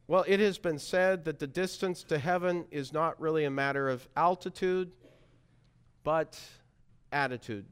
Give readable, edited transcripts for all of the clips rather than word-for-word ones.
Well, it has been said that the distance to heaven is not really a matter of altitude, but attitude.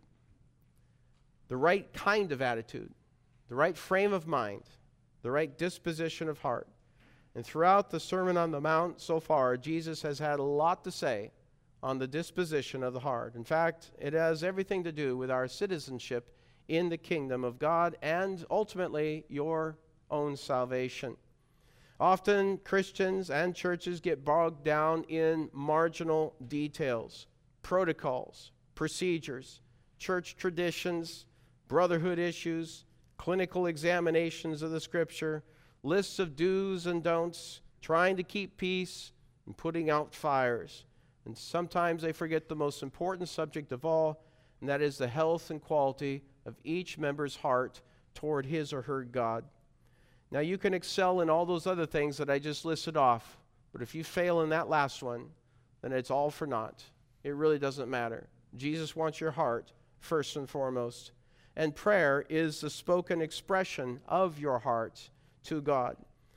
The right kind of attitude, the right frame of mind, the right disposition of heart. And throughout the Sermon on the Mount so far, Jesus has had a lot to say on the disposition of the heart. In fact, it has everything to do with our citizenship in the kingdom of God and ultimately your own salvation. Often Christians and churches get bogged down in marginal details, protocols, procedures, church traditions, brotherhood issues, clinical examinations of the Scripture, lists of do's and don'ts, trying to keep peace and putting out fires. And sometimes they forget the most important subject of all, and that is the health and quality of each member's heart toward his or her God. Now, you can excel in all those other things that I just listed off, but if you fail in that last one, then it's all for naught. It really doesn't matter. Jesus wants your heart first and foremost. And prayer is the spoken expression of your heart to God.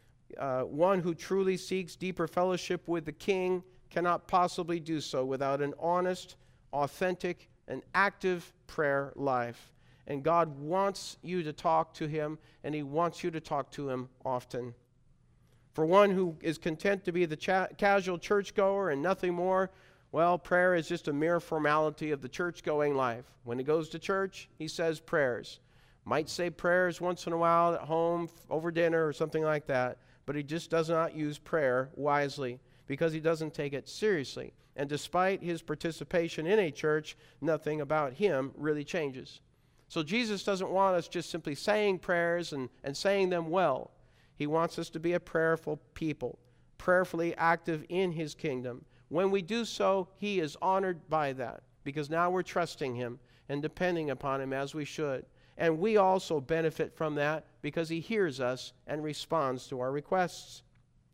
One who truly seeks deeper fellowship with the King cannot possibly do so without an honest, authentic, and active prayer life. And God wants you to talk to Him, and He wants you to talk to Him often. For one who is content to be the casual churchgoer and nothing more, well, prayer is just a mere formality of the church-going life. When he goes to church, he says prayers. Might say prayers once in a while at home, over dinner or something like that, but he just does not use prayer wisely because he doesn't take it seriously. And despite his participation in a church, nothing about him really changes. So Jesus doesn't want us just simply saying prayers and saying them well. He wants us to be a prayerful people, prayerfully active in His kingdom. When we do so, He is honored by that because now we're trusting Him and depending upon Him as we should. And we also benefit from that because He hears us and responds to our requests.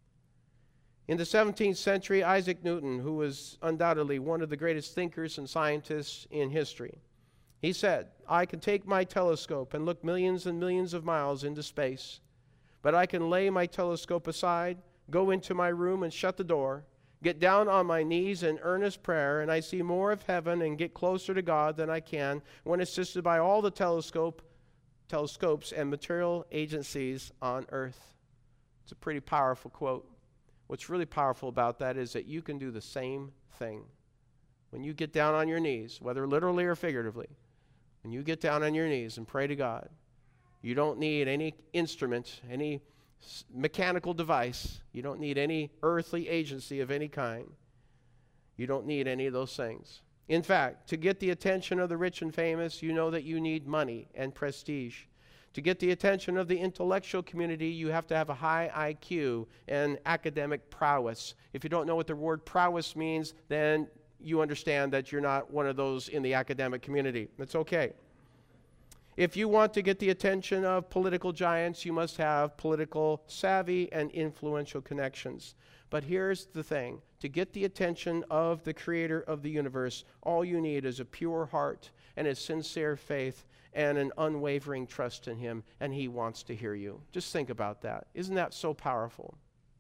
In the 17th century, Isaac Newton, who was undoubtedly one of the greatest thinkers and scientists in history, he said, "I can take my telescope and look millions and millions of miles into space, but I can lay my telescope aside, go into my room and shut the door, get down on my knees in earnest prayer, and I see more of heaven and get closer to God than I can when assisted by all the telescopes and material agencies on earth." It's a pretty powerful quote. What's really powerful about that is that you can do the same thing. When you get down on your knees, whether literally or figuratively, when you get down on your knees and pray to God, you don't need any instrument, any mechanical device. You don't need any earthly agency of any kind. You don't need any of those things. In fact, to get the attention of the rich and famous, you know that you need money and prestige. To get the attention of the intellectual community, you have to have a high IQ and academic prowess. If you don't know what the word prowess means, then you understand that you're not one of those in the academic community. That's okay. If you want to get the attention of political giants, you must have political savvy and influential connections. But here's the thing. To get the attention of the Creator of the universe, all you need is a pure heart and a sincere faith and an unwavering trust in Him, and He wants to hear you. Just think about that. Isn't that so powerful?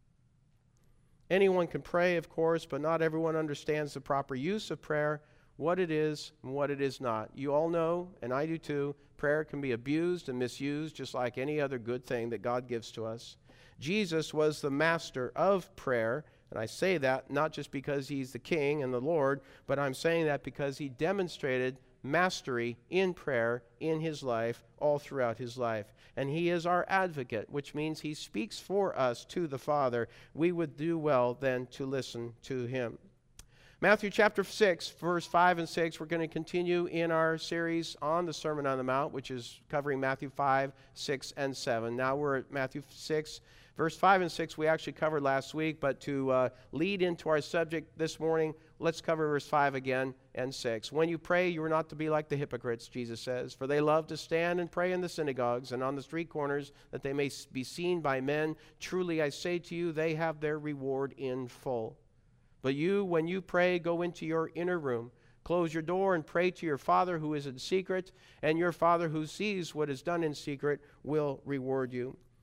Anyone can pray, of course, but not everyone understands the proper use of prayer, what it is and what it is not. You all know, and I do too, prayer can be abused and misused just like any other good thing that God gives to us. Jesus was the master of prayer, and I say that not just because He's the King and the Lord, but I'm saying that because He demonstrated mastery in prayer in His life all throughout His life. And He is our advocate, which means He speaks for us to the Father. We would do well then to listen to Him. Matthew chapter 6, verse 5 and 6, we're going to continue in our series on the Sermon on the Mount, which is covering Matthew 5, 6, and 7. Now we're at Matthew 6, verse 5 and 6 we actually covered last week, but to lead into our subject this morning, let's cover verse 5 again and 6. When you pray, you are not to be like the hypocrites, Jesus says, for they love to stand and pray in the synagogues and on the street corners, that they may be seen by men. Truly I say to you, they have their reward in full. But you, when you pray, go into your inner room, close your door, and pray to your Father who is in secret, and your Father who sees what is done in secret will reward you.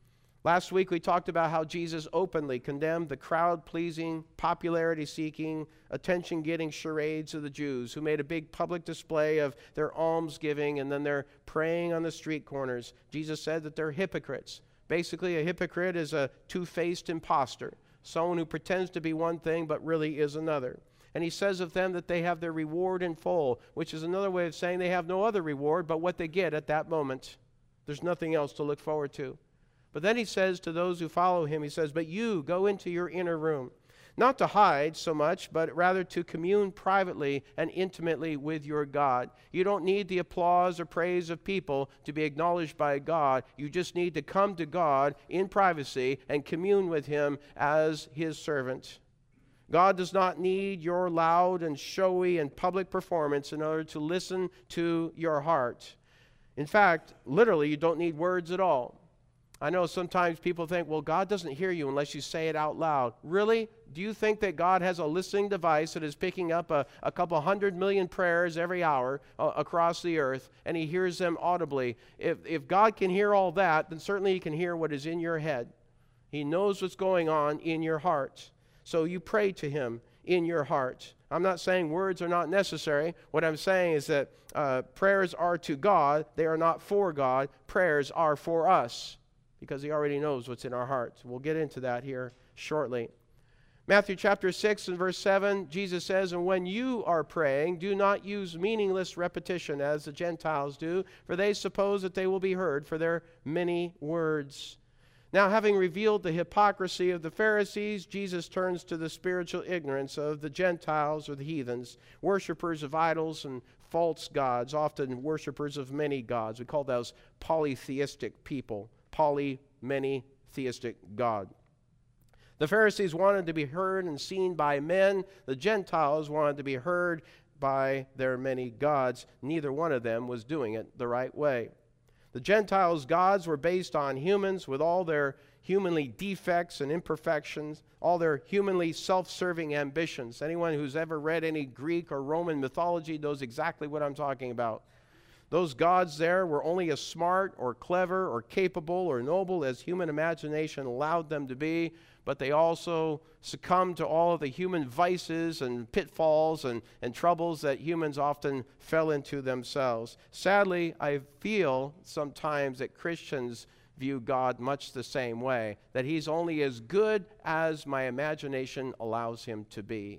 Last week we talked about how Jesus openly condemned the crowd-pleasing, popularity-seeking, attention-getting charades of the Jews who made a big public display of their almsgiving and then their praying on the street corners. Jesus said that they're hypocrites. Basically, a hypocrite is a two-faced imposter, someone who pretends to be one thing but really is another. And he says of them that they have their reward in full, which is another way of saying they have no other reward but what they get at that moment. There's nothing else to look forward to. But then he says to those who follow him, he says, but you go into your inner room, not to hide so much, but rather to commune privately and intimately with your God. You don't need the applause or praise of people to be acknowledged by God. You just need to come to God in privacy and commune with him as his servant. God does not need your loud and showy and public performance in order to listen to your heart. In fact, literally, you don't need words at all. I know sometimes people think, well, God doesn't hear you unless you say it out loud. Really? Do you think that God has a listening device that is picking up a couple 100 million prayers every hour across the earth, and he hears them audibly? If God can hear all that, then certainly he can hear what is in your head. He knows what's going on in your heart. So you pray to him in your heart. I'm not saying words are not necessary. What I'm saying is that prayers are to God. They are not for God. Prayers are for us, because he already knows what's in our hearts. We'll get into that here shortly. Matthew chapter 6 and verse 7, Jesus says, and when you are praying, do not use meaningless repetition as the Gentiles do, for they suppose that they will be heard for their many words. Now, having revealed the hypocrisy of the Pharisees, Jesus turns to the spiritual ignorance of the Gentiles or the heathens, worshipers of idols and false gods, often worshipers of many gods. We call those polytheistic people. Many theistic God. The Pharisees wanted to be heard and seen by men. The Gentiles wanted to be heard by their many gods. Neither one of them was doing it the right way. The Gentiles' gods were based on humans with all their humanly defects and imperfections, all their humanly self-serving ambitions. Anyone who's ever read any Greek or Roman mythology knows exactly what I'm talking about. Those gods there were only as smart or clever or capable or noble as human imagination allowed them to be, but they also succumbed to all of the human vices and pitfalls and troubles that humans often fell into themselves. Sadly, I feel sometimes that Christians view God much the same way, that he's only as good as my imagination allows him to be.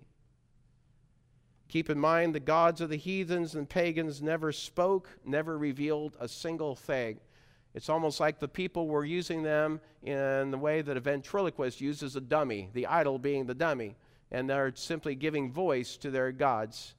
Keep in mind, the gods of the heathens and pagans never spoke, never revealed a single thing. It's almost like the people were using them in the way that a ventriloquist uses a dummy, the idol being the dummy, and they're simply giving voice to their gods,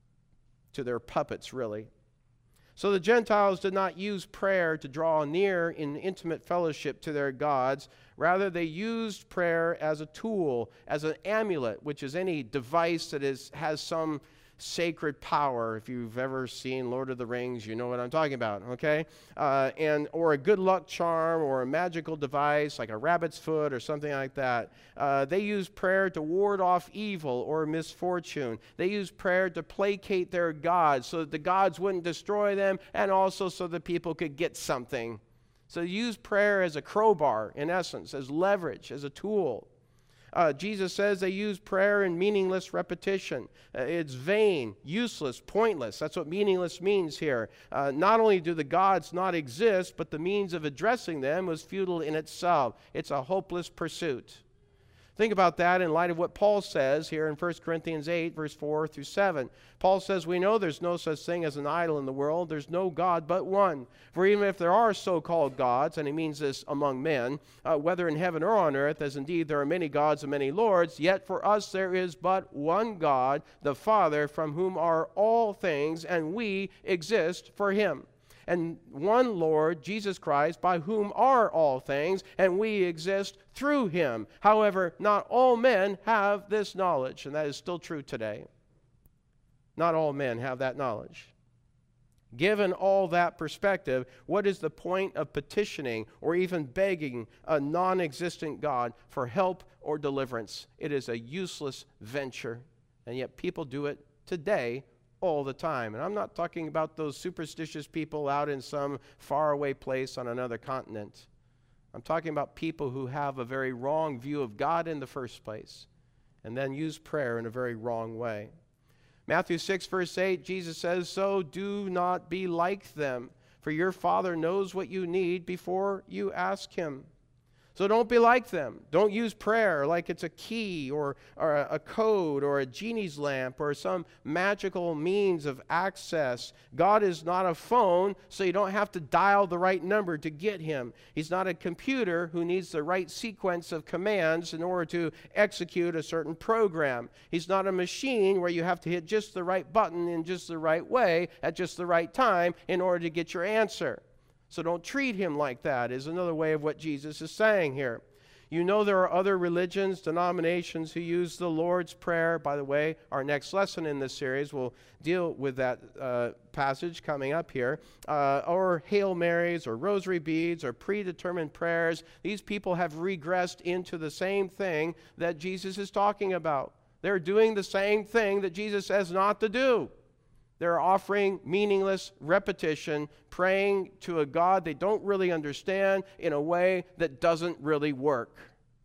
to their puppets, really. So the Gentiles did not use prayer to draw near in intimate fellowship to their gods. Rather, they used prayer as a tool, as an amulet, which is any device that has some sacred power. If you've ever seen Lord of the Rings, you know what I'm talking about, okay? Or a good luck charm or a magical device like a rabbit's foot or something like that. They use prayer to ward off evil or misfortune. They use prayer to placate their gods so that the gods wouldn't destroy them, and also so that people could get something. So they use prayer as a crowbar, in essence, as leverage, as a tool. Jesus says they use prayer in meaningless repetition. It's vain, useless, pointless. That's what meaningless means here. Not only do the gods not exist, but the means of addressing them was futile in itself. It's a hopeless pursuit. Think about that in light of what Paul says here in 1 Corinthians 8, verse 4 through 7. Paul says, we know there's no such thing as an idol in the world. There's no God but one. For even if there are so-called gods, and he means this among men, whether in heaven or on earth, as indeed there are many gods and many lords, yet for us there is but one God, the Father, from whom are all things, and we exist for him. And one Lord, Jesus Christ, by whom are all things, and we exist through him. However, not all men have this knowledge, and that is still true today. Not all men have that knowledge. Given all that perspective, what is the point of petitioning or even begging a non-existent God for help or deliverance? It is a useless venture, and yet people do it today all the time. And I'm not talking about those superstitious people out in some faraway place on another continent. I'm talking about people who have a very wrong view of God in the first place and then use prayer in a very wrong way. Matthew 6, verse 8, Jesus says, "So do not be like them, for your Father knows what you need before you ask Him." So don't be like them. Don't use prayer like it's a key or a code or a genie's lamp or some magical means of access. God is not a phone, so you don't have to dial the right number to get Him. He's not a computer who needs the right sequence of commands in order to execute a certain program. He's not a machine where you have to hit just the right button in just the right way at just the right time in order to get your answer. So don't treat Him like that, is another way of what Jesus is saying here. You know there are other religions, denominations who use the Lord's Prayer. By the way, our next lesson in this series will deal with that passage coming up here. Or Hail Marys or rosary beads or predetermined prayers. These people have regressed into the same thing that Jesus is talking about. They're doing the same thing that Jesus says not to do. They're offering meaningless repetition, praying to a God they don't really understand in a way that doesn't really work.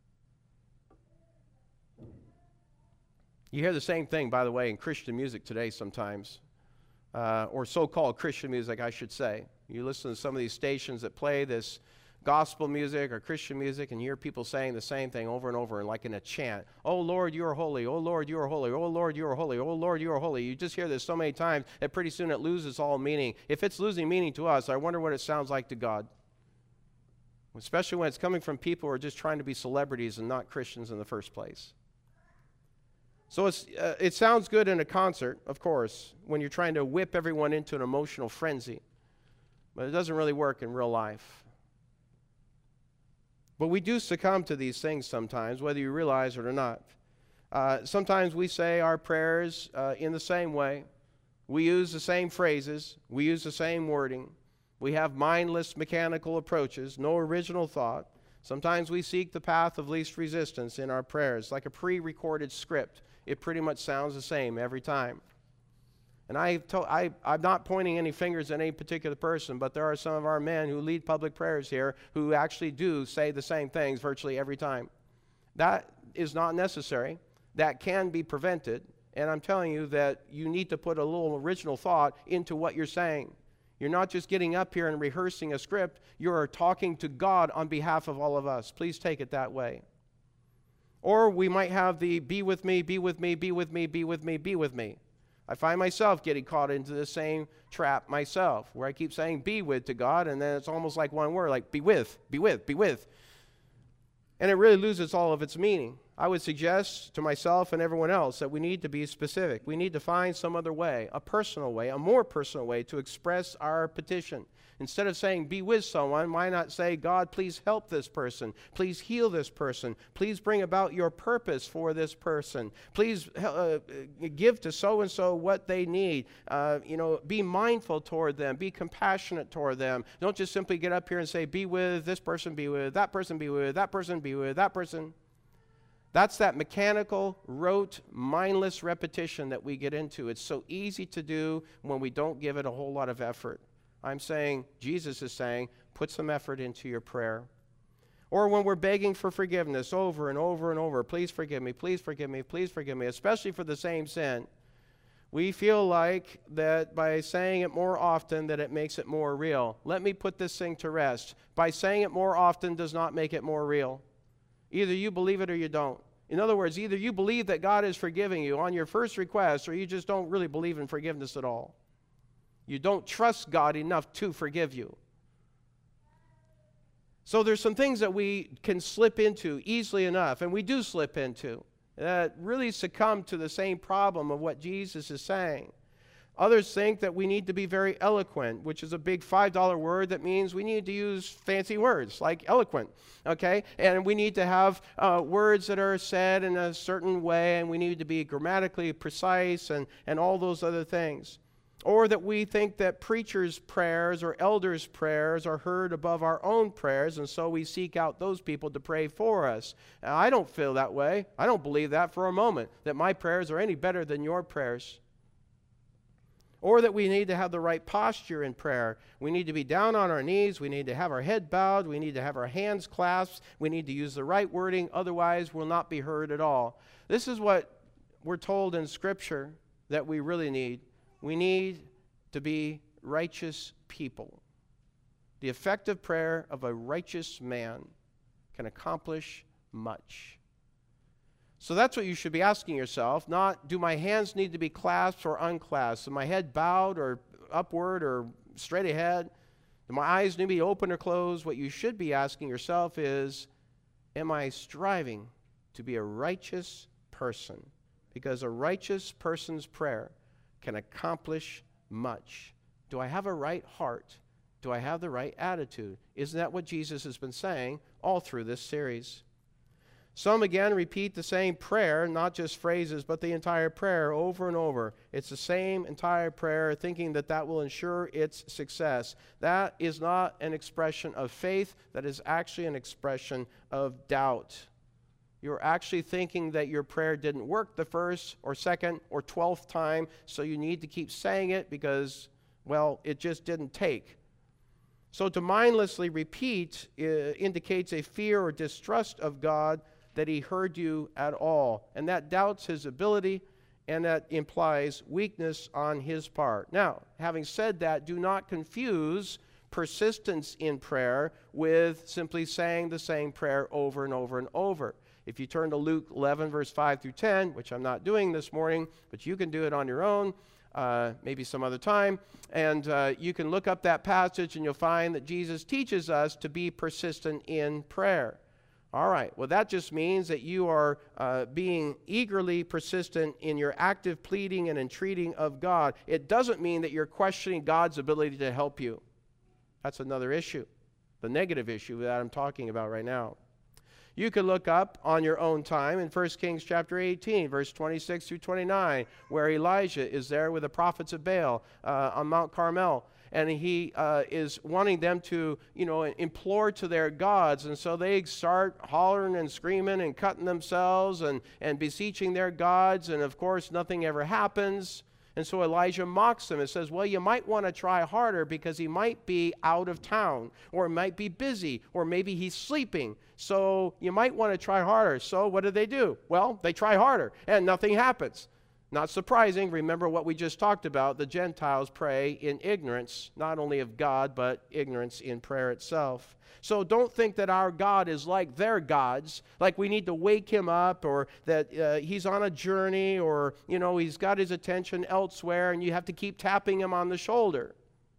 You hear the same thing, by the way, in Christian music today sometimes, or so-called Christian music, I should say. You listen to some of these stations that play this gospel music or Christian music, and you hear people saying the same thing over and over, like in a chant. "Oh Lord, you are holy. Oh Lord, you are holy. Oh Lord, you are holy. Oh Lord, you are holy." You just hear this so many times that pretty soon it loses all meaning. If it's losing meaning to us, I wonder what it sounds like to God. Especially when it's coming from people who are just trying to be celebrities and not Christians in the first place. So it sounds good in a concert, of course, when you're trying to whip everyone into an emotional frenzy. But it doesn't really work in real life. But we do succumb to these things sometimes, whether you realize it or not. Sometimes we say our prayers in the same way. We use the same phrases. We use the same wording. We have mindless, mechanical approaches, no original thought. Sometimes we seek the path of least resistance in our prayers, like a pre-recorded script. It pretty much sounds the same every time. And I'm not pointing any fingers at any particular person, but there are some of our men who lead public prayers here who actually do say the same things virtually every time. That is not necessary. That can be prevented. And I'm telling you that you need to put a little original thought into what you're saying. You're not just getting up here and rehearsing a script. You're talking to God on behalf of all of us. Please take it that way. Or we might have the "be with me, be with me, be with me, be with me, be with me." I find myself getting caught into the same trap myself, where I keep saying "be with" to God, and then it's almost like one word, like "be with, be with, be with." And it really loses all of its meaning. I would suggest to myself and everyone else that we need to be specific. We need to find some other way, a personal way, a more personal way to express our petition. Instead of saying "be with someone," why not say, "God, please help this person. Please heal this person. Please bring about your purpose for this person. Please give to so-and-so what they need. Be mindful toward them. Be compassionate toward them." Don't just simply get up here and say, "Be with this person, be with that person, be with that person, be with that person." That's that mechanical, rote, mindless repetition that we get into. It's so easy to do when we don't give it a whole lot of effort. I'm saying, Jesus is saying, put some effort into your prayer. Or when we're begging for forgiveness over and over and over, "Please forgive me, please forgive me, please forgive me," especially for the same sin. We feel like that by saying it more often that it makes it more real. Let me put this thing to rest. By saying it more often does not make it more real. Either you believe it or you don't. In other words, either you believe that God is forgiving you on your first request, or you just don't really believe in forgiveness at all. You don't trust God enough to forgive you. So there's some things that we can slip into easily enough, and we do slip into, that really succumb to the same problem of what Jesus is saying. Others think that we need to be very eloquent, which is a big $5 word that means we need to use fancy words like eloquent, okay? And we need to have words that are said in a certain way, and we need to be grammatically precise and all those other things. Or that we think that preachers' prayers or elders' prayers are heard above our own prayers, and so we seek out those people to pray for us. Now, I don't feel that way. I don't believe that for a moment, that my prayers are any better than your prayers. or that we need to have the right posture in prayer. We need to be down on our knees. We need to have our head bowed. We need to have our hands clasped. We need to use the right wording. Otherwise, we'll not be heard at all. This is what we're told in Scripture that we really need. We need to be righteous people. The effective prayer of a righteous man can accomplish much. So that's what you should be asking yourself, not do my hands need to be clasped or unclasped? Is my head bowed or upward or straight ahead? Do my eyes need to be open or closed? What you should be asking yourself is, am I striving to be a righteous person? Because a righteous person's prayer can accomplish much. Do I have a right heart? Do I have the right attitude? Isn't that what Jesus has been saying all through this series? Some again repeat the same prayer, not just phrases, but the entire prayer over and over. It's the same entire prayer, thinking that that will ensure its success. That is not an expression of faith. That is actually an expression of doubt. You're actually thinking that your prayer didn't work the first or second or 12th time, so you need to keep saying it because, well, it just didn't take. So to mindlessly repeat indicates a fear or distrust of God that he heard you at all. And that doubts his ability, and that implies weakness on his part. Now, having said that, do not confuse persistence in prayer with simply saying the same prayer over and over and over. If you turn to Luke 11, verse 5 through 10, which I'm not doing this morning, but you can do it on your own, maybe some other time, and you can look up that passage and you'll find that Jesus teaches us to be persistent in prayer. All right, well, that just means that you are being eagerly persistent in your active pleading and entreating of God. It doesn't mean that you're questioning God's ability to help you. That's another issue, the negative issue that I'm talking about right now. You can look up on your own time in 1 Kings chapter 18, verse 26 through 29, where Elijah is there with the prophets of Baal on Mount Carmel. And he is wanting them to, implore to their gods. And so they start hollering and screaming and cutting themselves and beseeching their gods. And, of course, nothing ever happens. And so Elijah mocks them and says, well, you might want to try harder because he might be out of town, or might be busy, or maybe he's sleeping. So you might want to try harder. So what do? Well, they try harder, and nothing happens. Not surprising. Remember what we just talked about. The Gentiles pray in ignorance, not only of God, but ignorance in prayer itself. So don't think that our God is like their gods, like we need to wake him up, or that he's on a journey, or, he's got his attention elsewhere, and you have to keep tapping him on the shoulder.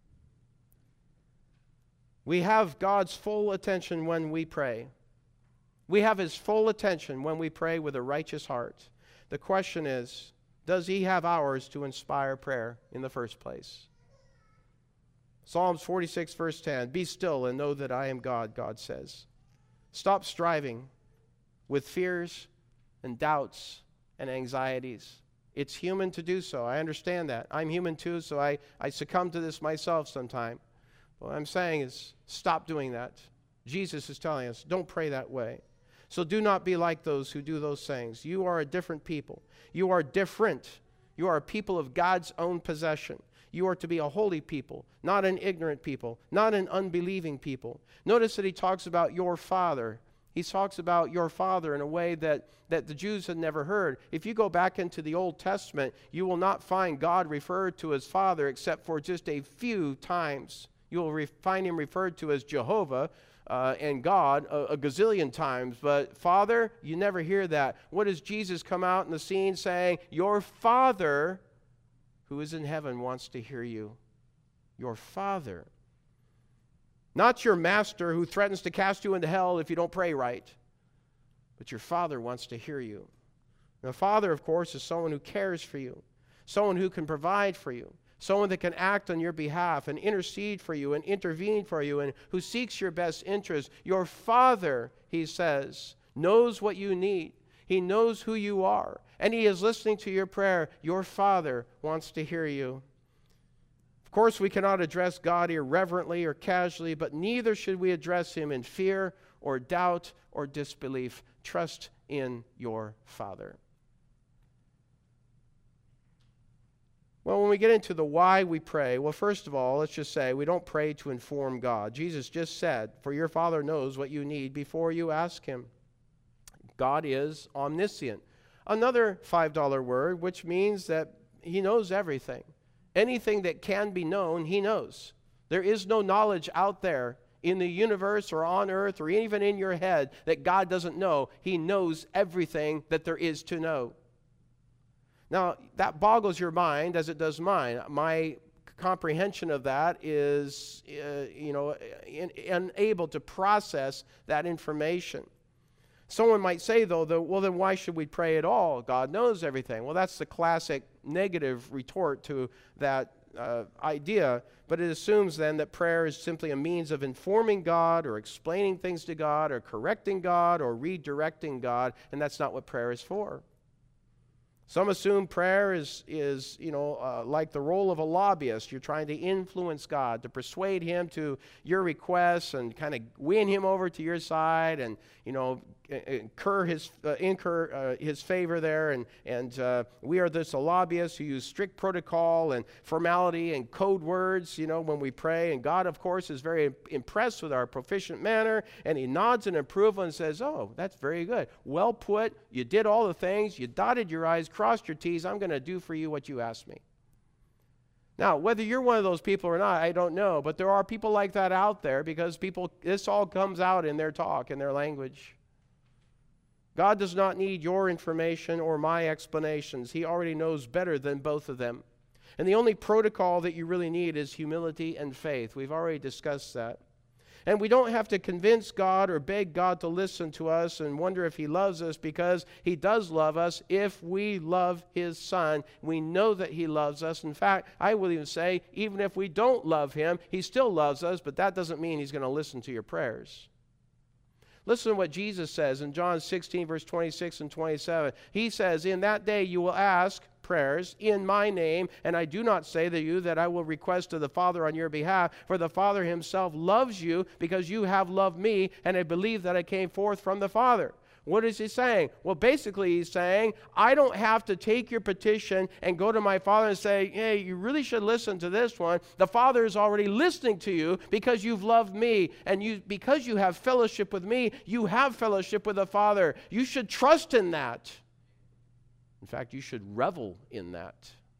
We have God's full attention when we pray. We have his full attention when we pray with a righteous heart. The question is, does he have ours to inspire prayer in the first place? Psalms 46, verse 10, be still and know that I am God, God says. Stop striving with fears and doubts and anxieties. It's human to do so. I understand that. I'm human too, so I succumb to this myself sometime. What I'm saying is stop doing that. Jesus is telling us, don't pray that way. So do not be like those who do those things. You are a different people. You are different. You are a people of God's own possession. You are to be a holy people, not an ignorant people, not an unbelieving people. Notice that he talks about your Father. He talks about your Father in a way that the Jews had never heard. If you go back into the Old Testament, you will not find God referred to as Father except for just a few times. You will find him referred to as Jehovah, and God a gazillion times, but Father, you never hear that. What does Jesus come out in the scene saying? Your Father who is in heaven wants to hear you. Your Father. Not your master who threatens to cast you into hell if you don't pray right, but your Father wants to hear you. Now, Father, of course, is someone who cares for you, someone who can provide for you, someone that can act on your behalf and intercede for you and intervene for you, and who seeks your best interest. Your Father, he says, knows what you need. He knows who you are, and he is listening to your prayer. Your Father wants to hear you. Of course, we cannot address God irreverently or casually, but neither should we address him in fear or doubt or disbelief. Trust in your Father. Well, when we get into the why we pray, well, first of all, let's just say we don't pray to inform God. Jesus just said, "For your Father knows what you need before you ask Him." God is omniscient. Another $5 word, which means that He knows everything. Anything that can be known, He knows. There is no knowledge out there in the universe or on earth or even in your head that God doesn't know. He knows everything that there is to know. Now, that boggles your mind as it does mine. My comprehension of that is, unable to process that information. Someone might say, though, well, then why should we pray at all? God knows everything. Well, that's the classic negative retort to that idea, but it assumes then that prayer is simply a means of informing God or explaining things to God or correcting God or redirecting God, and that's not what prayer is for. Some assume prayer is like the role of a lobbyist. You're trying to influence God, to persuade Him to your requests and kind of win Him over to your side and, incur His favor there. And we are this lobbyists who use strict protocol and formality and code words, when we pray. And God, of course, is very impressed with our proficient manner, and He nods in approval and says, "Oh, that's very good. Well put. You did all the things. You dotted your I's, crossed your T's. I'm going to do for you what you asked me." Now, whether you're one of those people or not, I don't know. But there are people like that out there because this all comes out in their talk, in their language. God does not need your information or my explanations. He already knows better than both of them. And the only protocol that you really need is humility and faith. We've already discussed that. And we don't have to convince God or beg God to listen to us and wonder if He loves us, because He does love us if we love His Son. We know that He loves us. In fact, I will even say, even if we don't love Him, He still loves us, but that doesn't mean He's going to listen to your prayers. Listen to what Jesus says in John 16, verse 26 and 27. He says, "In that day you will ask prayers in my name, and I do not say to you that I will request to the Father on your behalf, for the Father Himself loves you because you have loved me, and I believe that I came forth from the Father." What is He saying? Well, basically He's saying, I don't have to take your petition and go to my Father and say, "Hey, you really should listen to this one." The Father is already listening to you because you've loved me, and because you have fellowship with me, you have fellowship with the Father. You should trust in that. In fact, you should revel in that.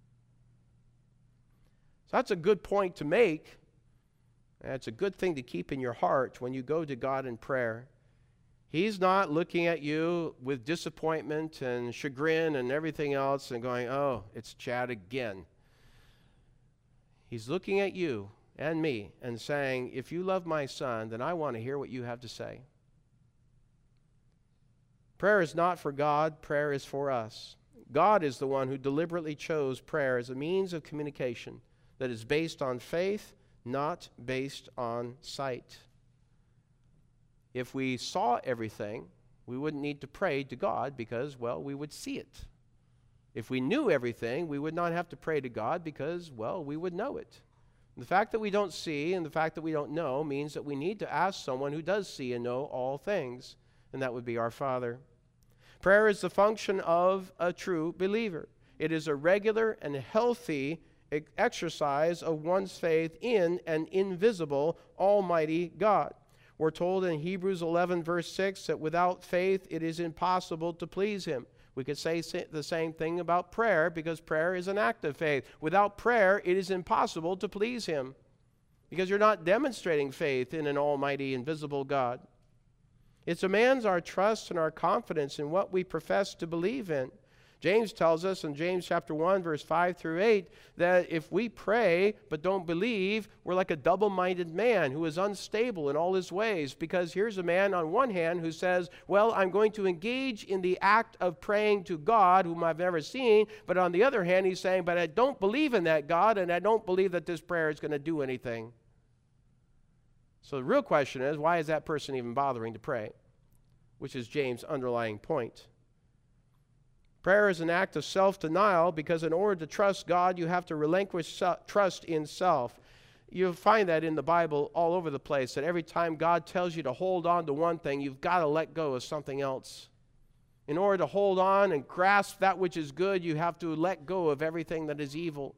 So that's a good point to make. And it's a good thing to keep in your heart when you go to God in prayer. He's not looking at you with disappointment and chagrin and everything else and going, "Oh, it's Chad again." He's looking at you and me and saying, "If you love my Son, then I want to hear what you have to say." Prayer is not for God. Prayer is for us. God is the one who deliberately chose prayer as a means of communication that is based on faith, not based on sight. If we saw everything, we wouldn't need to pray to God because, well, we would see it. If we knew everything, we would not have to pray to God because, well, we would know it. The fact that we don't see and the fact that we don't know means that we need to ask someone who does see and know all things, and that would be our Father. Prayer is the function of a true believer. It is a regular and healthy exercise of one's faith in an invisible, almighty God. We're told in Hebrews 11, verse 6, that without faith it is impossible to please Him. We could say the same thing about prayer, because prayer is an act of faith. Without prayer, it is impossible to please Him, because you're not demonstrating faith in an almighty, invisible God. It demands our trust and our confidence in what we profess to believe in. James tells us in James chapter 1, verse 5 through 8, that if we pray but don't believe, we're like a double-minded man who is unstable in all his ways. Because here's a man on one hand who says, well, I'm going to engage in the act of praying to God whom I've never seen. But on the other hand, he's saying, but I don't believe in that God, and I don't believe that this prayer is going to do anything. So the real question is, why is that person even bothering to pray? Which is James' underlying point. Prayer is an act of self-denial, because in order to trust God, you have to relinquish trust in self. You'll find that in the Bible all over the place, that every time God tells you to hold on to one thing, you've got to let go of something else. In order to hold on and grasp that which is good, you have to let go of everything that is evil.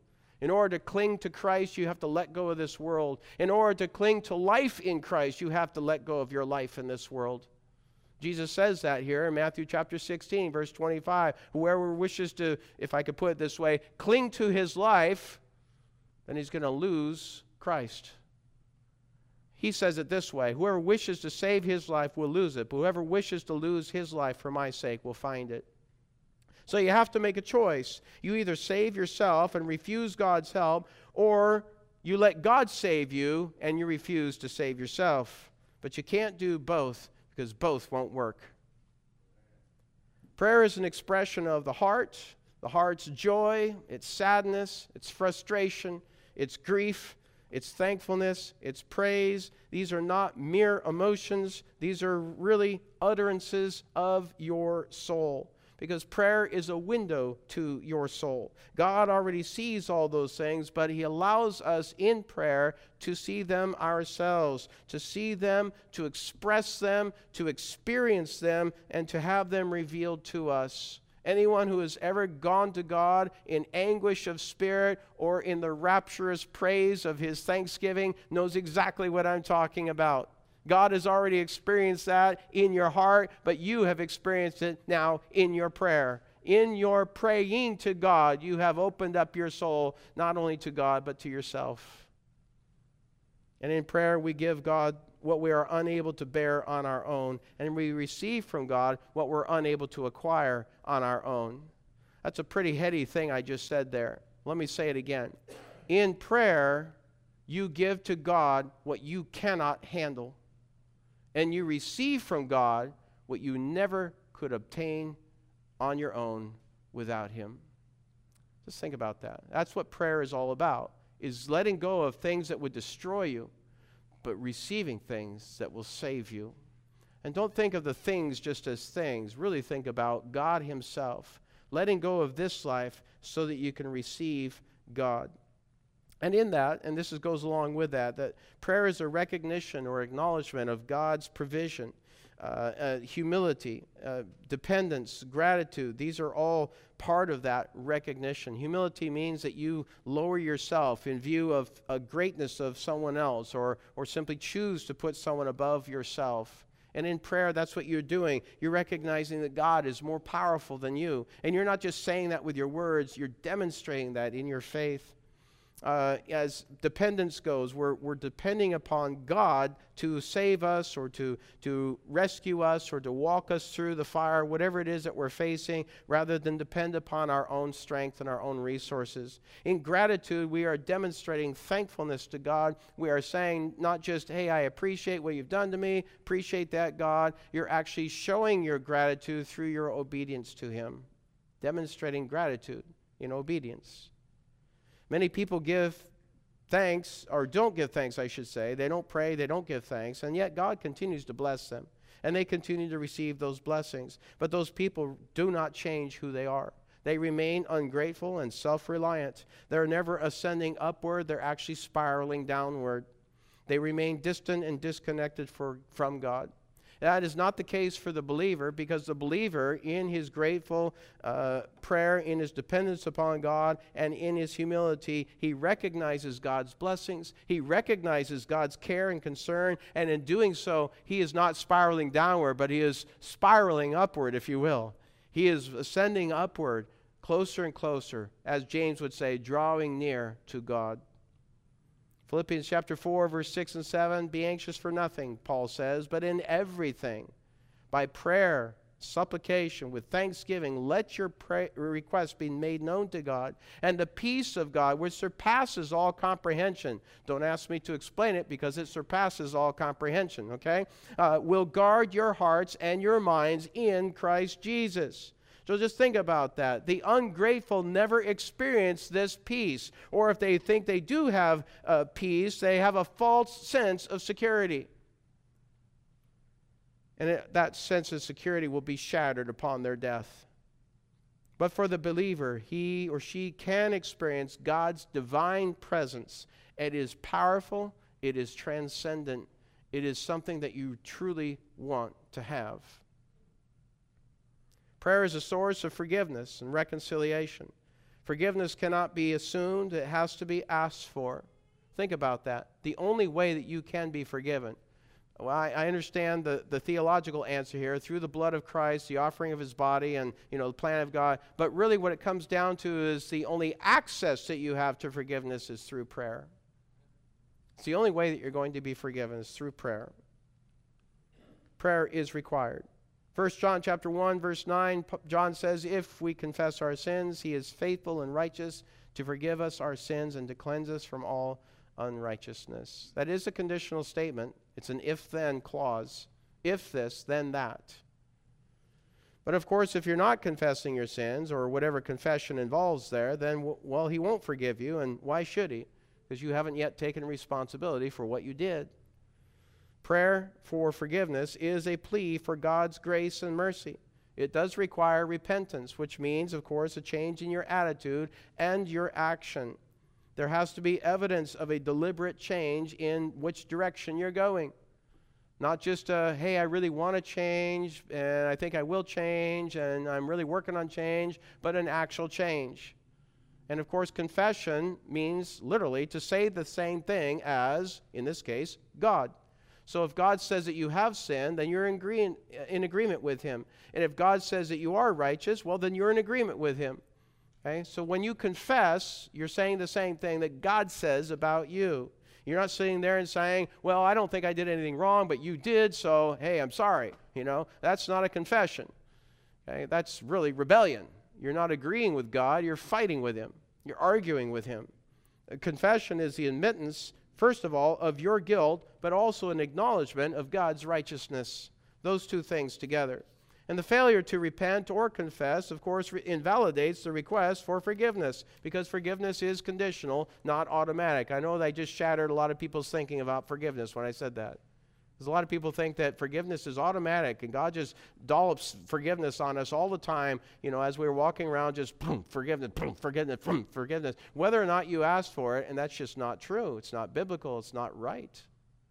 In order to cling to Christ, you have to let go of this world. In order to cling to life in Christ, you have to let go of your life in this world. Jesus says that here in Matthew chapter 16, verse 25. Whoever wishes to, if I could put it this way, cling to his life, then he's going to lose Christ. He says it this way: whoever wishes to save his life will lose it, but whoever wishes to lose his life for my sake will find it. So you have to make a choice. You either save yourself and refuse God's help, or you let God save you and you refuse to save yourself. But you can't do both, because both won't work. Prayer is an expression of the heart's joy, its sadness, its frustration, its grief, its thankfulness, its praise. These are not mere emotions. These are really utterances of your soul, because prayer is a window to your soul. God already sees all those things, but He allows us in prayer to see them ourselves, to see them, to express them, to experience them, and to have them revealed to us. Anyone who has ever gone to God in anguish of spirit or in the rapturous praise of His thanksgiving knows exactly what I'm talking about. God has already experienced that in your heart, but you have experienced it now in your prayer. In your praying to God, you have opened up your soul not only to God, but to yourself. And in prayer, we give God what we are unable to bear on our own, and we receive from God what we're unable to acquire on our own. That's a pretty heady thing I just said there. Let me say it again. In prayer, you give to God what you cannot handle, and you receive from God what you never could obtain on your own without Him. Just think about that. That's what prayer is all about, is letting go of things that would destroy you, but receiving things that will save you. And don't think of the things just as things. Really think about God Himself, letting go of this life so that you can receive God. And in that, and this goes along with that, that prayer is a recognition or acknowledgement of God's provision, humility, dependence, gratitude. These are all part of that recognition. Humility means that you lower yourself in view of a greatness of someone else, or simply choose to put someone above yourself. And in prayer, that's what you're doing. You're recognizing that God is more powerful than you. And you're not just saying that with your words, you're demonstrating that in your faith. As dependence goes, we're depending upon God to save us, or to rescue us, or to walk us through the fire, whatever it is that we're facing, rather than depend upon our own strength and our own resources. In gratitude, we are demonstrating thankfulness to God. We are saying not just, hey, I appreciate what you've done to me, appreciate that, God. You're actually showing your gratitude through your obedience to Him, demonstrating gratitude in obedience. Many people give thanks, or don't give thanks, I should say. They don't pray, they don't give thanks, and yet God continues to bless them, and they continue to receive those blessings. But those people do not change who they are. They remain ungrateful and self-reliant. They're never ascending upward, they're actually spiraling downward. They remain distant and disconnected from God. That is not the case for the believer, because the believer, in his grateful prayer, in his dependence upon God, and in his humility, he recognizes God's blessings. He recognizes God's care and concern, and in doing so, he is not spiraling downward, but he is spiraling upward, if you will. He is ascending upward, closer and closer, as James would say, drawing near to God. Philippians chapter 4, verse 6 and 7, be anxious for nothing, Paul says, but in everything, by prayer, supplication, with thanksgiving, let your requests be made known to God, and the peace of God, which surpasses all comprehension. Don't ask me to explain it, because it surpasses all comprehension, okay? Will guard your hearts and your minds in Christ Jesus. So just think about that. The ungrateful never experience this peace. Or if they think they do have peace, they have a false sense of security. And that sense of security will be shattered upon their death. But for the believer, he or she can experience God's divine presence. It is powerful. It is transcendent. It is something that you truly want to have. Prayer is a source of forgiveness and reconciliation. Forgiveness cannot be assumed. It has to be asked for. Think about that. The only way that you can be forgiven. Well, I understand the theological answer here, through the blood of Christ, the offering of his body, and the plan of God. But really what it comes down to is the only access that you have to forgiveness is through prayer. It's the only way that you're going to be forgiven is through prayer. Prayer is required. 1 John chapter 1, verse 9, John says, if we confess our sins, he is faithful and righteous to forgive us our sins and to cleanse us from all unrighteousness. That is a conditional statement. It's an if-then clause. If this, then that. But of course, if you're not confessing your sins, or whatever confession involves there, then, well, he won't forgive you, and why should he? Because you haven't yet taken responsibility for what you did. Prayer for forgiveness is a plea for God's grace and mercy. It does require repentance, which means, of course, a change in your attitude and your action. There has to be evidence of a deliberate change in which direction you're going. Not just hey, I really want to change, and I think I will change, and I'm really working on change, but an actual change. And of course, confession means literally to say the same thing as, in this case, God. So if God says that you have sinned, then you're in agreement with him. And if God says that you are righteous, well, then you're in agreement with him. Okay? So when you confess, you're saying the same thing that God says about you. You're not sitting there and saying, well, I don't think I did anything wrong, but you did, so, hey, I'm sorry. That's not a confession. Okay? That's really rebellion. You're not agreeing with God. You're fighting with him. You're arguing with him. A confession is the admittance, first of all, of your guilt, but also an acknowledgement of God's righteousness. Those two things together. And the failure to repent or confess, of course, invalidates the request for forgiveness, because forgiveness is conditional, not automatic. I know that I just shattered a lot of people's thinking about forgiveness when I said that. Because a lot of people think that forgiveness is automatic, and God just dollops forgiveness on us all the time, as we're walking around, just boom, forgiveness, boom, forgiveness, boom, forgiveness. Whether or not you ask for it, and that's just not true. It's not biblical. It's not right.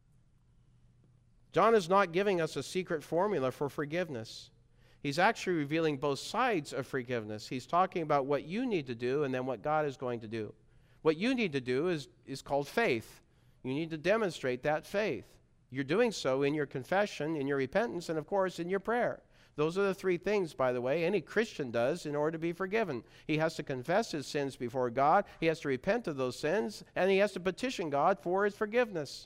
John is not giving us a secret formula for forgiveness. He's actually revealing both sides of forgiveness. He's talking about what you need to do and then what God is going to do. What you need to do is called faith. You need to demonstrate that faith. You're doing so in your confession, in your repentance, and of course in your prayer. Those are the three things, by the way, any Christian does in order to be forgiven. He has to confess his sins before God, he has to repent of those sins, and he has to petition God for his forgiveness.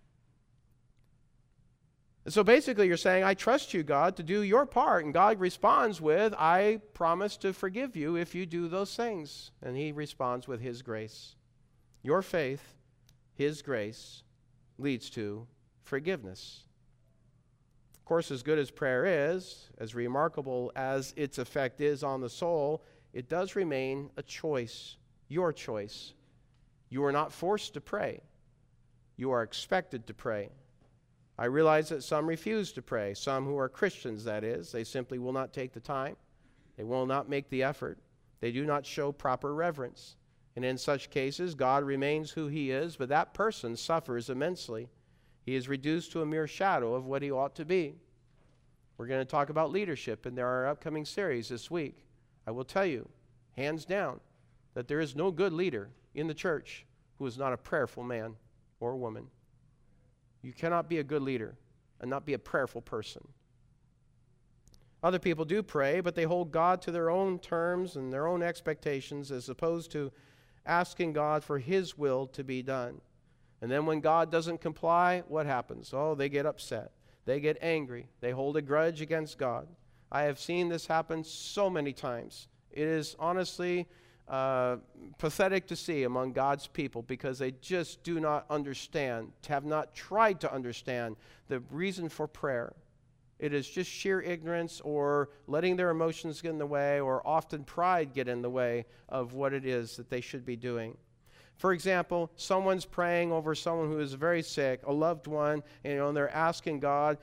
So basically you're saying, I trust you, God, to do your part. And God responds with, I promise to forgive you if you do those things. And he responds with his grace. Your faith, his grace, leads to forgiveness. Of course, as good as prayer is, as remarkable as its effect is on the soul, it does remain a choice, your choice. You are not forced to pray. You are expected to pray. I realize that some refuse to pray, some who are Christians, that is. They simply will not take the time. They will not make the effort. They do not show proper reverence. And in such cases, God remains who he is, but that person suffers immensely. He is reduced to a mere shadow of what he ought to be. We're going to talk about leadership in our upcoming series this week. I will tell you, hands down, that there is no good leader in the church who is not a prayerful man or woman. You cannot be a good leader and not be a prayerful person. Other people do pray, but they hold God to their own terms and their own expectations as opposed to asking God for his will to be done. And then when God doesn't comply, what happens? Oh, they get upset. They get angry. They hold a grudge against God. I have seen this happen so many times. It is honestly pathetic to see among God's people because they just do not understand, have not tried to understand the reason for prayer. It is just sheer ignorance or letting their emotions get in the way, or often pride get in the way of what it is that they should be doing. For example, someone's praying over someone who is very sick, a loved one, and they're asking God,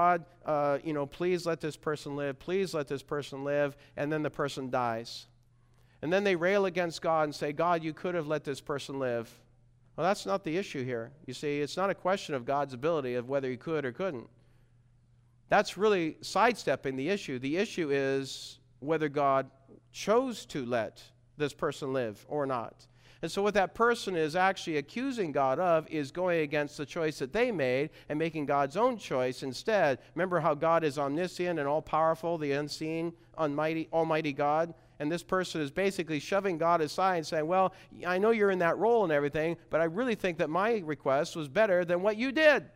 please let this person live, please let this person live, and then the person dies. And then they rail against God and say, God, you could have let this person live. Well, that's not the issue here. You see, it's not a question of God's ability of whether he could or couldn't. That's really sidestepping the issue. The issue is whether God chose to let this person live or not? And so what that person is actually accusing God of is going against the choice that they made and making God's own choice instead. Remember how God is omniscient and all-powerful, the unseen, almighty God? And this person is basically shoving God aside and saying, well, I know you're in that role and everything, but I really think that my request was better than what you did.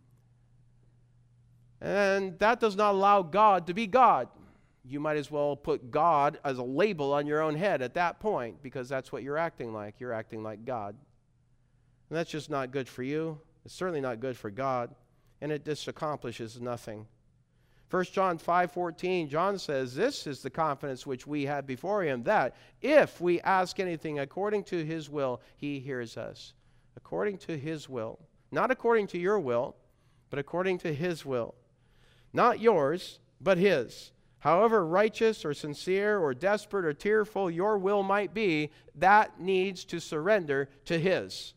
And that does not allow God to be God. You might as well put God as a label on your own head at that point, because that's what you're acting like. You're acting like God. And that's just not good for you. It's certainly not good for God. And it just accomplishes nothing. 1 John 5:14, John says, this is the confidence which we have before him, that if we ask anything according to his will, he hears us. According to his will. Not according to your will, but according to his will. Not yours, but his. However righteous or sincere or desperate or tearful your will might be, that needs to surrender to his.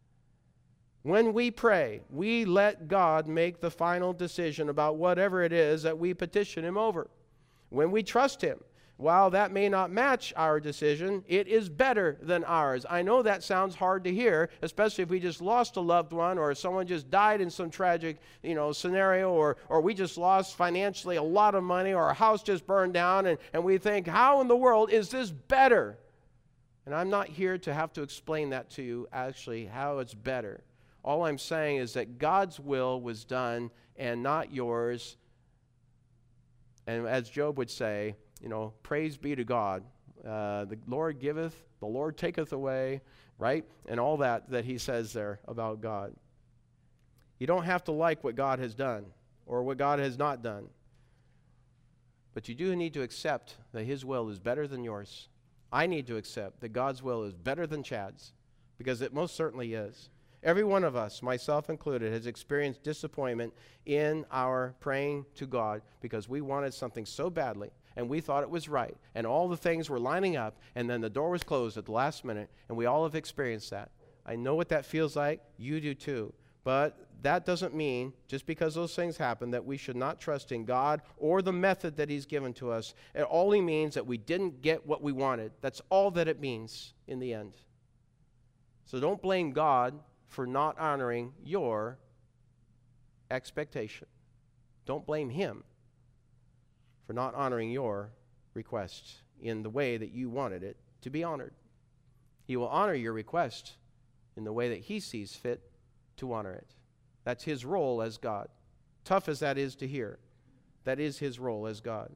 When we pray, we let God make the final decision about whatever it is that we petition him over. When we trust him, while that may not match our decision, it is better than ours. I know that sounds hard to hear, especially if we just lost a loved one or someone just died in some tragic, scenario, or we just lost financially a lot of money, or our house just burned down, and we think, how in the world is this better? And I'm not here to have to explain that to you, actually, how it's better. All I'm saying is that God's will was done and not yours. And as Job would say, praise be to God. The Lord giveth, the Lord taketh away, right? And all that he says there about God. You don't have to like what God has done or what God has not done. But you do need to accept that his will is better than yours. I need to accept that God's will is better than Chad's, because it most certainly is. Every one of us, myself included, has experienced disappointment in our praying to God because we wanted something so badly and we thought it was right and all the things were lining up, and then the door was closed at the last minute, and we all have experienced that. I know what that feels like. You do too. But that doesn't mean, just because those things happen, that we should not trust in God or the method that he's given to us. It only means that we didn't get what we wanted. That's all that it means in the end. So don't blame God for not honoring your expectation. Don't blame him for not honoring your request in the way that you wanted it to be honored. He will honor your request in the way that he sees fit to honor it. That's his role as God. Tough as that is to hear, that is his role as God.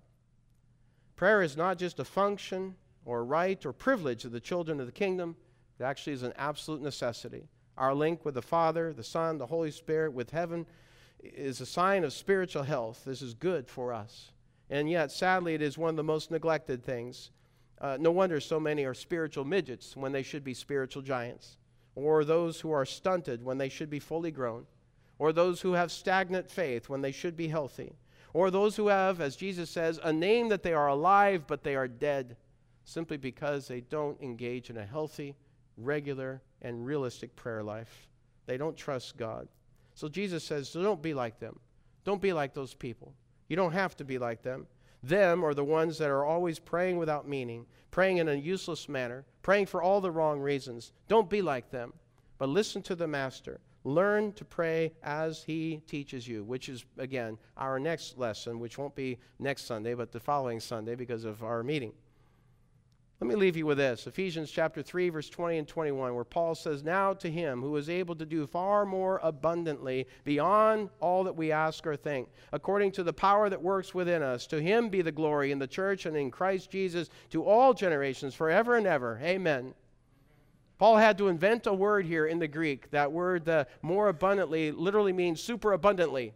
Prayer is not just a function or right or privilege of the children of the kingdom. It actually is an absolute necessity. Our link with the Father, the Son, the Holy Spirit, with heaven is a sign of spiritual health. This is good for us. And yet, sadly, it is one of the most neglected things. No wonder so many are spiritual midgets when they should be spiritual giants, or those who are stunted when they should be fully grown, or those who have stagnant faith when they should be healthy, or those who have, as Jesus says, a name that they are alive but they are dead, simply because they don't engage in a healthy, regular, and realistic prayer life. They don't trust God. So Jesus says, so don't be like them. Don't be like those people. You don't have to be like them. Them are the ones that are always praying without meaning, praying in a useless manner, praying for all the wrong reasons. Don't be like them, but listen to the Master. Learn to pray as he teaches you, which is, again, our next lesson, which won't be next Sunday, but the following Sunday because of our meeting. Let me leave you with this, Ephesians chapter 3, verse 20 and 21, where Paul says, now to him who is able to do far more abundantly beyond all that we ask or think, according to the power that works within us, to him be the glory in the church and in Christ Jesus to all generations, forever and ever. Amen. Paul had to invent a word here in the Greek. That word, the more abundantly, literally means super abundantly,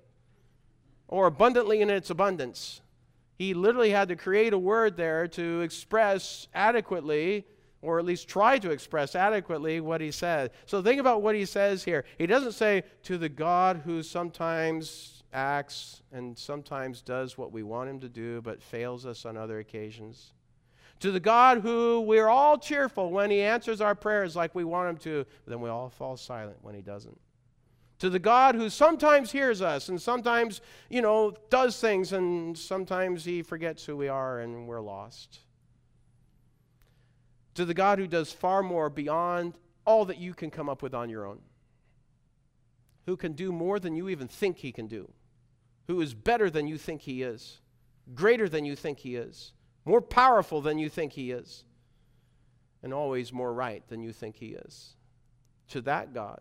or abundantly in its abundance. He literally had to create a word there to express adequately, or at least try to express adequately, what he said. So think about what he says here. He doesn't say, to the God who sometimes acts and sometimes does what we want him to do, but fails us on other occasions. To the God who we're all cheerful when he answers our prayers like we want him to, but then we all fall silent when he doesn't. To the God who sometimes hears us and sometimes, does things, and sometimes he forgets who we are and we're lost. to the God who does far more beyond all that you can come up with on your own, who can do more than you even think he can do, who is better than you think he is, greater than you think he is, more powerful than you think he is, and always more right than you think he is. To that God,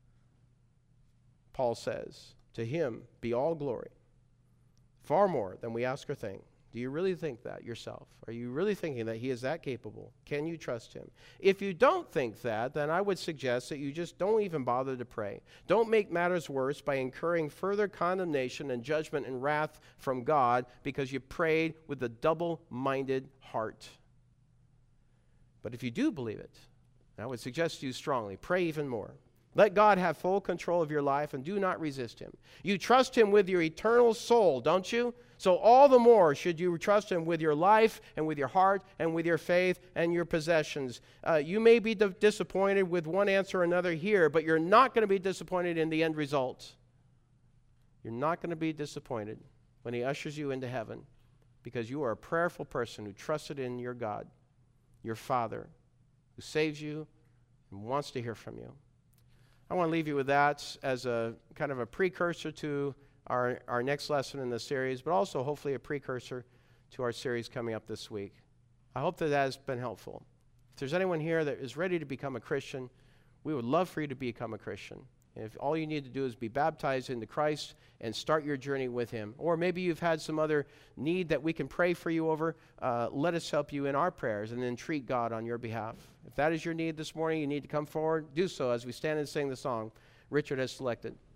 Paul says, to him be all glory, far more than we ask or think. Do you really think that yourself? Are you really thinking that he is that capable? Can you trust him? If you don't think that, then I would suggest that you just don't even bother to pray. Don't make matters worse by incurring further condemnation and judgment and wrath from God because you prayed with a double-minded heart. But if you do believe it, I would suggest to you strongly, pray even more. Let God have full control of your life and do not resist him. You trust him with your eternal soul, don't you? So all the more should you trust him with your life and with your heart and with your faith and your possessions. You may be disappointed with one answer or another here, but you're not going to be disappointed in the end result. You're not going to be disappointed when he ushers you into heaven because you are a prayerful person who trusted in your God, your Father, who saves you and wants to hear from you. I want to leave you with that as a kind of a precursor to our next lesson in the series, but also hopefully a precursor to our series coming up this week. I hope that has been helpful. If there's anyone here that is ready to become a Christian, we would love for you to become a Christian. And if all you need to do is be baptized into Christ and start your journey with him, or maybe you've had some other need that we can pray for you over, let us help you in our prayers and entreat God on your behalf. If that is your need this morning, you need to come forward. Do so as we stand and sing the song Richard has selected.